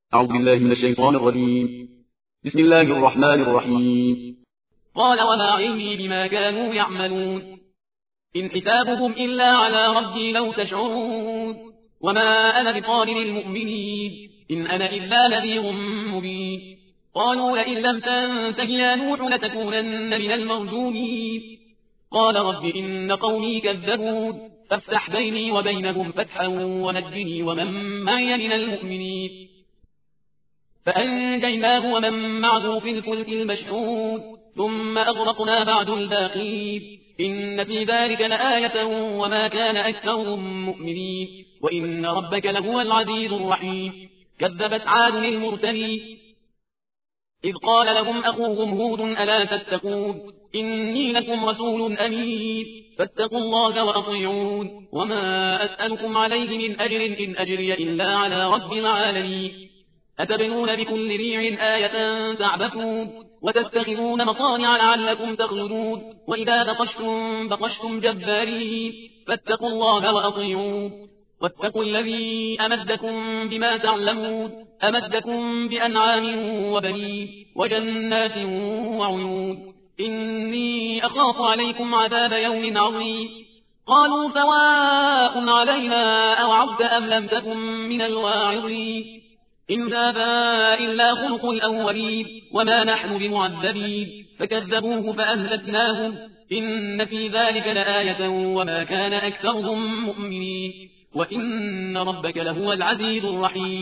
أعوذ بالله من الشيطان الرجيم. بسم الله الرحمن الرحيم. قال وما علمي بما كانوا يعملون إن حسابهم إلا على ربي لو تشعرون وما أنا بطارد المؤمنين إن أنا إلا نذير مبين قالوا لئن لم تنته يا نوح لتكونن من المرجومين قال رب إن قومي كذبون فافتح بيني وبينهم فتحا ونجني ومن معي من المؤمنين فأنجيناه ومن معه في الفلك المشحون ثم أغرقنا بعد الباقين إن في ذلك لآية وما كان أكثرهم مؤمنين وإن ربك لهو العزيز الرحيم كذبت عاد المرسلين إذ قال لهم أخوهم هود ألا تتقون إني لكم رسول أمين فاتقوا الله وأطيعون وما أسألكم عليه من أجر إن أجري إلا على رب العالمين أتبنون بكل ريع آية تعبثون وتتخذون مصانع لعلكم تخلدون وإذا بطشتم جبارين فاتقوا الله وأطيعون واتقوا الذي أمدكم بما تعلمون أمدكم بأنعام وبنين وجنات وعيون إني أخاف عليكم عذاب يوم عظيم قالوا سواء علينا أوعظت أم لم تكن من الواعظين إن هذا إلا خلق الأولين وما نحن بمعذبين فكذبوه فأهلكناهم إن في ذلك لآية وما كان أكثرهم مؤمنين وإن ربك لهو العزيز الرحيم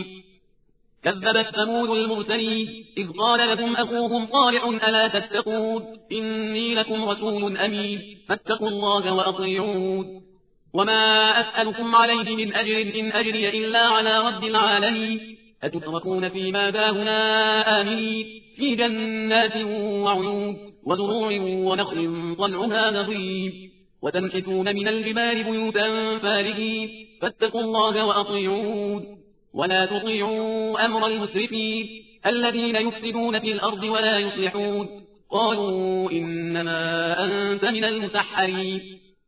كذبت ثمود المرسلين إذ قال لهم أخوهم صالح ألا تتقون إني لكم رسول أمين فاتقوا الله وأطيعون وما أسألكم عليه من أجر إن أجري إلا على رب العالمين أتتركون فيما داهنا آمنين في جنات وعيون وزروع ونخل طلعها نضيد وتنحتون من الجبال بيوتا فارهين فاتقوا الله وأطيعون ولا تطيعوا أمر المسرفين الذين يفسدون في الأرض ولا يصلحون قالوا إنما أنت من المسحرين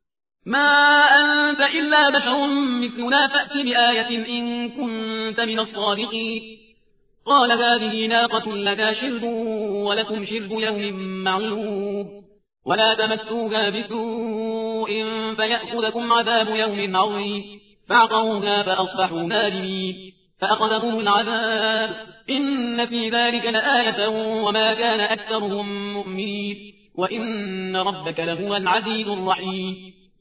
ما أنت إلا بشر مثلنا فأت بآية إن كنت من الصادقين قال هذه ناقة لك شرب ولكم شرب يوم معلوم ولا تمسوها بسوء فيأخذكم عذاب يوم عظيم فعقروها فأصبحوا نادمين فأخذهم العذاب إن في ذلك لآية وما كان أكثرهم مؤمنين وإن ربك لهو العزيز الرحيم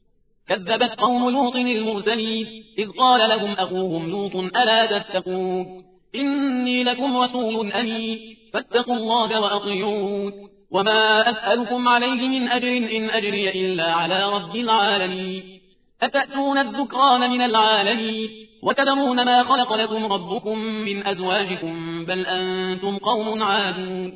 كذبت قوم لوط المرسلين إذ قال لهم أخوهم لوط ألا تتقون إني لكم رسول أمين فاتقوا الله وأطيعون وما أسألكم عليه من أجر إن أجري إلا على رب العالمين أتأتون الذكران من العالمين وتذرون ما خلق لكم ربكم من أزواجكم بل أنتم قوم عادون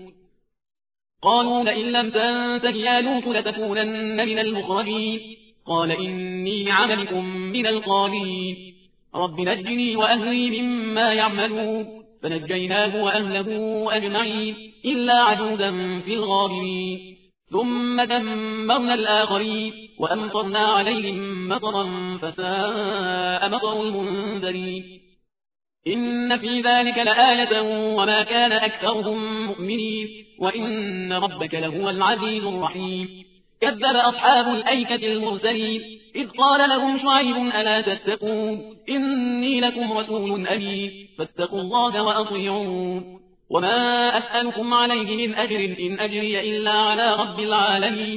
قالوا لئن لم تنته يا لوط لتكونن من المخرجين قال إني لعملكم من القالين رب نجني وأهلي مما يعملون فنجيناه وأهله أجمعين إلا عجوزا في الغابرين ثم دمرنا الآخرين وأمطرنا عليهم مطرا فساء مطر المنذرين إن في ذلك لآية وما كان أكثرهم مؤمنين وإن ربك لهو العزيز الرحيم كذب أصحاب الأيكة المرسلين إذ قال لهم شعيب ألا تتقون إني لكم رسول أمين فاتقوا الله وأطيعون وما أسألكم عليه من أجر إن أجري إلا على رب العالمين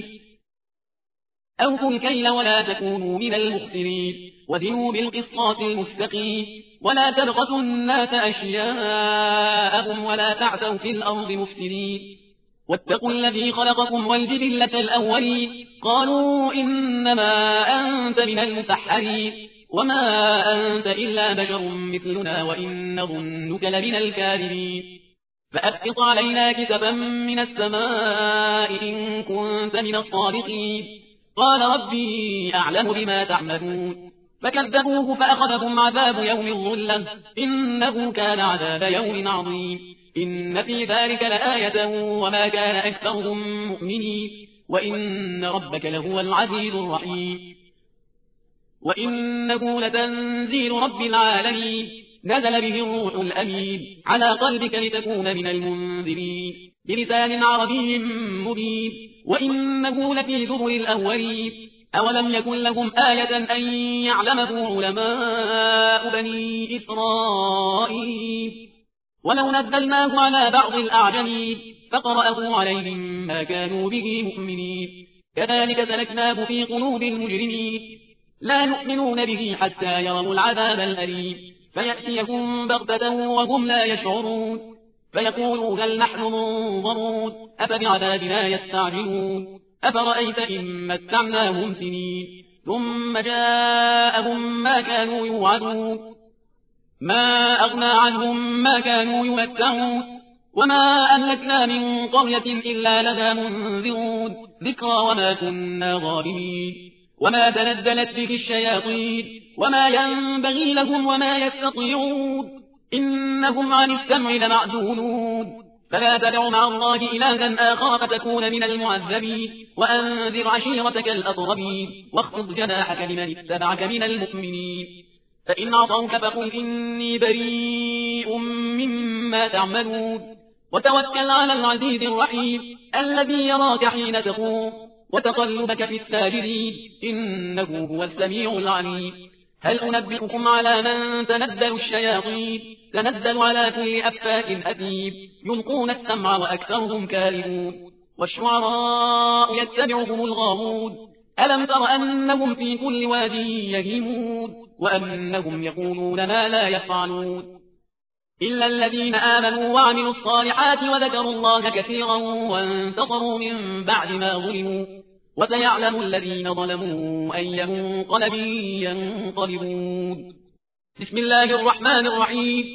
أوفوا الكيل ولا تكونوا من المخسرين وزنوا بالقسطاس المستقيم ولا تبخسوا الناس أشياءهم ولا تعثوا في الأرض مفسدين واتقوا الذي خلقكم والجبلة الأولين قالوا إنما أنت من المسحرين وما أنت إلا بشر مثلنا وإن ظنك لمن الكاذبين فأسقط علينا كسفا من السماء إن كنت من الصادقين قال ربي أعلم بما تعملون فكذبوه فأخذهم عذاب يوم الظلة إنه كان عذاب يوم عظيم إن في ذلك لآية وما كان أكثرهم مؤمنين وإن ربك لهو العزيز الرحيم وإنه لتنزيل رب العالمين نزل به الروح الأمين على قلبك لتكون من المنذرين بلسان عربي مبين وإنه لفي زبر الأولين أولم يكن لهم آية أن يعلمه علماء بني إسرائيل ولو نزلناه على بعض الأعجمين فقرأه عليهم ما كانوا به مؤمنين كذلك سلكناه في قلوب المجرمين لا يؤمنون به حتى يروا العذاب الأليم فيأتيهم بغتة وهم لا يشعرون فيقولوا هل نحن منظرون أفبعذابنا يستعجلون أفرأيت إن متعناهم سنين ثم جاءهم ما كانوا يوعدون ما أغنى عنهم ما كانوا يمتعون وما أهلكنا من قرية إلا لها منذرون ذكرى وما كنا ظالمين وما تنزلت به الشياطين وما ينبغي لهم وما يستطيعون إنهم عن السمع لمعزولون فلا تدع مع الله إلها آخر فتكون من المعذبين وأنذر عشيرتك الأقربين واخفض جناحك لمن اتبعك من المؤمنين فإن عصوك فقل إني بريء مما تعملون وتوكل على العزيز الرحيم الذي يراك حين تقوم وتقلبك في الساجدين إنه هو السميع العليم هل أنبئكم على من تنزل الشياطين تنزل على كل أفاك أثيم يلقون السمع وأكثرهم كاذبون والشعراء يتبعهم الغاوون ألم تر أنهم في كل واد يهيمون وأنهم يقولون ما لا يفعلون إلا الذين آمنوا وعملوا الصالحات وذكروا الله كثيرا وانتصروا من بعد ما ظلموا وسيعلم الذين ظلموا أي منقلب ينقلبون بسم الله الرحمن الرحيم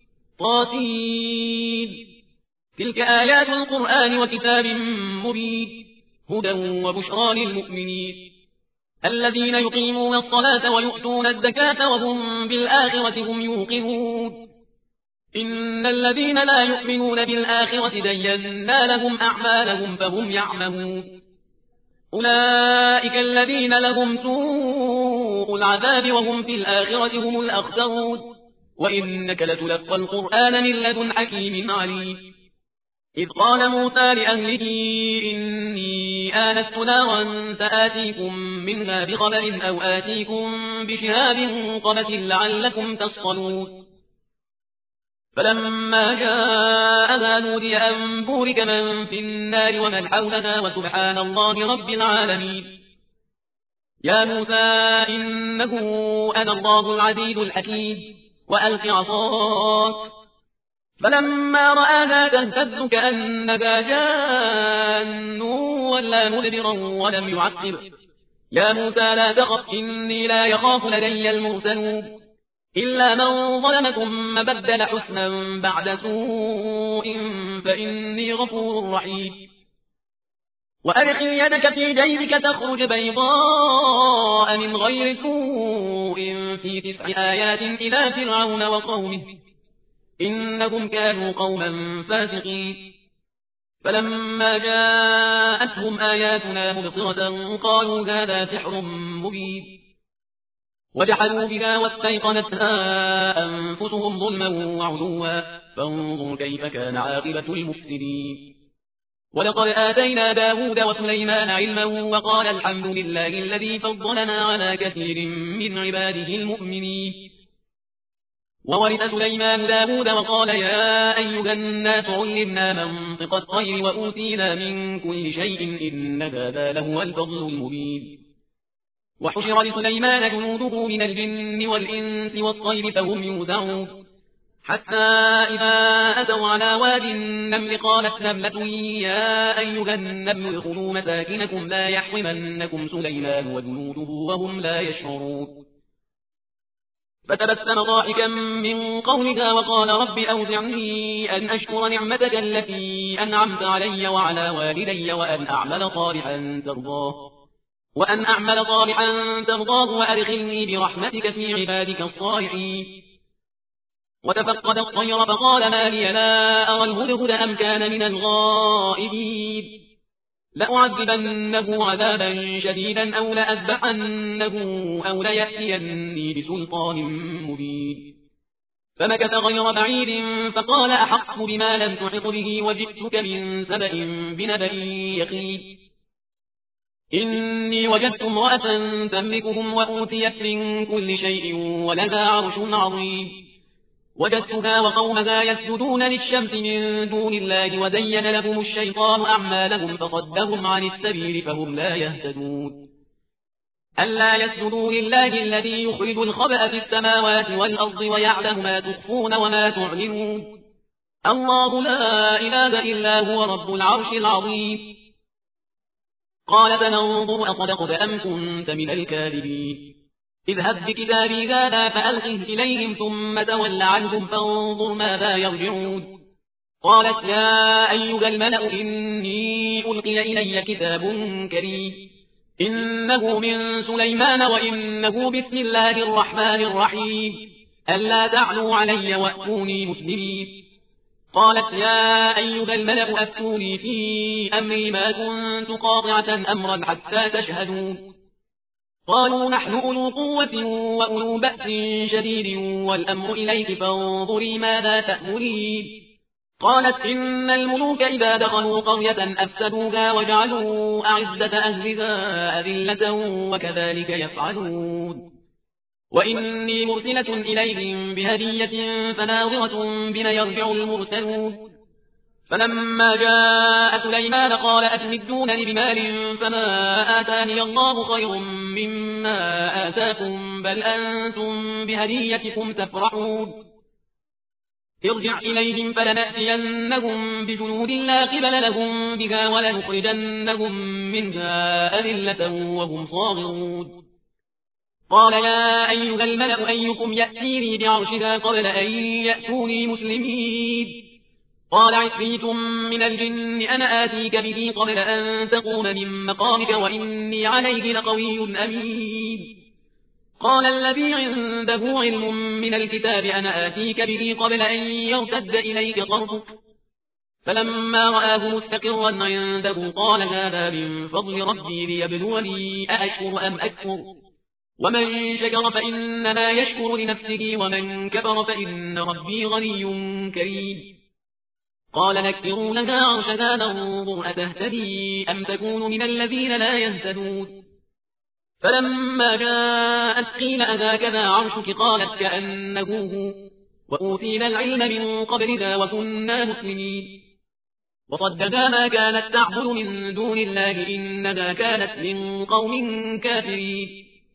طاسين تلك آيات القرآن وكتاب مبين هدى وبشرى للمؤمنين الذين يقيمون الصلاة ويؤتون الزكاة وهم بالآخرة هم يوقنون إن الذين لا يؤمنون بالآخرة زينا لهم أعمالهم فهم يعمهون أولئك الذين لهم سوء العذاب وهم في الآخرة هم الأخسرون وإنك لتلقى القرآن من لدن حكيم عليم إذ قال موسى لأهله إني آنست نارا سآتيكم منها بخبر أو آتيكم بشهاب قبس لعلكم تصطلون فلما جاءها نودي أن بورك من في النار ومن حولها وسبحان الله رب العالمين يا موسى إنه أنا الله العزيز الحكيم وألق عصاك فلما رآها تهتز كأنها جان ولا مدبرا ولم يعقب يا موسى لا تخف إني لا يخاف لدي المرسلون إلا من ظلم ثم بدل حسنا بعد سوء فإني غفور رحيم وأدخل يدك في جيبك تخرج بيضاء من غير سوء في 9 آيات إلى فرعون وقومه إنهم كانوا قوما فاسقين فلما جاءتهم آياتنا مبصرة قالوا هذا سحر مبين وجحدوا بها واستيقنتها أنفسهم ظلما وعلوا فانظر كيف كان عاقبة المفسدين ولقد آتينا داود وسليمان علما وقال الحمد لله الذي فضلنا على كثير من عباده المؤمنين وورث سليمان داود وقال يا أيها الناس علمنا منطق الطير وأوتينا من كل شيء إن هذا لهو الفضل المبين وحشر لسليمان جنوده من الجن والإنس والطير فهم يوزعون حتى إذا أتوا على واد النمل قالت نملة يا أيها النمل ادخلوا مساكنكم لا يحطمنكم سليمان وجنوده وهم لا يشعرون فتبسم ضاحكا من قولها وقال رب أوزعني أن أشكر نعمتك التي أنعمت علي وعلى والدي وأن أعمل صالحا ترضاه وأدخلني برحمتك في عبادك الصالحين وتفقد الطير فقال ما لي لا أرى الهدهد أم كان من الغائبين لأعذبنه عذابا شديدا أو لأذبحنه أو ليأتيني بسلطان مبين فمكث غير بعيد فقال أحق بما لم تحط به وجئتك من سبأ بنبأ يقين إني وجدت امرأة تملكهم وأوتيت من كل شيء ولها عرش عظيم وجدتها وقومها يسجدون للشمس من دون الله وزين لهم الشيطان أعمالهم فصدهم عن السبيل فهم لا يهتدون ألا يسجدوا لله الذي يخرج الخبأ في السماوات والأرض ويعلم ما تخفون وما تعلنون الله لا إله إلا هو رب العرش العظيم قال فننظر أصدقت أم كنت من الكاذبين اذهب بكتابي هذا فألقه إليهم ثم تول عنهم فانظر ماذا يرجعون قالت يا أيها الملأ إني ألقي إلي كتاب كريم إنه من سليمان وإنه بسم الله الرحمن الرحيم ألا تعلوا علي وأتوني مسلمين قالت يا أيها الملأ أفتوني في أمري ما كنت قاطعة أمرا حتى تشهدون قالوا نحن أولو قوة وأولو بأس شديد والأمر إليك فانظري ماذا تأمرين قالت إن الملوك إذا دخلوا قرية أفسدوها وجعلوا أعزة أهلها أذلة وكذلك يفعلون وإني مرسلة إليهم بهدية فناظرة بما يرجع المرسلون فلما جاء سليمان قال أتمدونني بمال فما آتاني الله خير مما آتاكم بل أنتم بهديتكم تفرحون ارجع إليهم فلنأتينهم بجنود لا قبل لهم بها ولنخرجنهم منها أذلة وهم صاغرون قال يا أيها الملأ أيكم يأتيني بعرشها قبل أن يأتوني مسلمين قال عفريت من الجن أنا آتيك به قبل أن تقوم من مقامك وإني عليه لقوي أمين قال الذي عنده علم من الكتاب أنا آتيك به قبل أن يرتد إليك طرفك فلما رآه مستقرا عنده قال هذا من فضل ربي ليبلوني أأشكر أم أكفر ومن شكر فإنما يشكر لنفسه ومن كفر فإن ربي غني كريم قال نكروا لها عرشها ننظر أتهتدي أم تكون من الذين لا يهتدون فلما جاءت قيل أهكذا عرشك قالت كأنه هو وأوتينا العلم من قبلنا وكنا مسلمين وصدها ما كانت تعبد من دون الله إنها كانت من قوم كافرين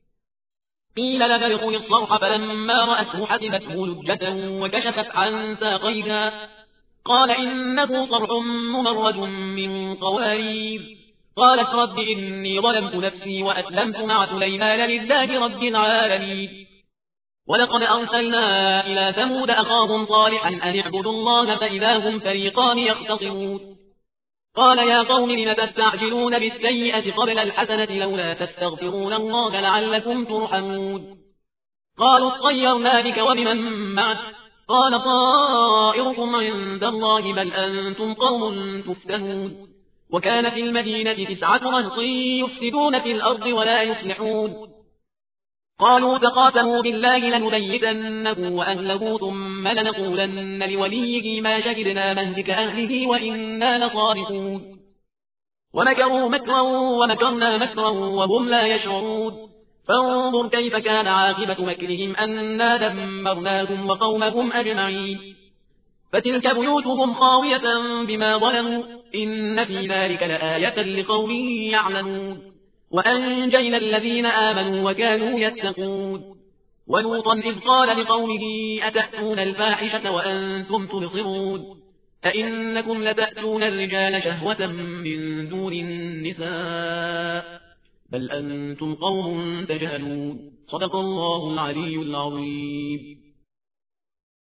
قيل لها ادخلي الصرح فلما رأته حسبته لجة وكشفت عن ساقيها قال إنه صرح ممرد من قوارير قالت رب إني ظلمت نفسي وأسلمت مع سليمان لله رب العالمين ولقد أرسلنا إلى ثمود أخاهم صالحا أن اعبدوا الله فإذا هم فريقان يختصمون قال يا قوم لم تستعجلون بالسيئة قبل الحسنة لولا تستغفرون الله لعلكم ترحمون قالوا اطيرنا بك وبمن معك قال طائركم عند الله بل أنتم قوم تفتنون وكان في المدينة 9 رهط يفسدون في الأرض ولا يصلحون قالوا تقاسموا بالله لنبيتنه وأهله ثم لنقولن لوليه ما شهدنا مهلك أهله وإنا لصادقون ومكروا مكرا ومكرنا مكرا وهم لا يشعرون فانظر كيف كان عاقبة مكرهم أنا دمرناهم وقومهم أجمعين فتلك بيوتهم خاوية بما ظلموا إن في ذلك لآية لقوم يعلمون وأنجينا الذين آمنوا وكانوا يتقون ولوطا إذ قال لقومه أتأتون الفاحشة وأنتم تبصرون أئنكم لتأتون الرجال شهوة من دون النساء بل أنتم قوم تجهلون صدق الله العلي العظيم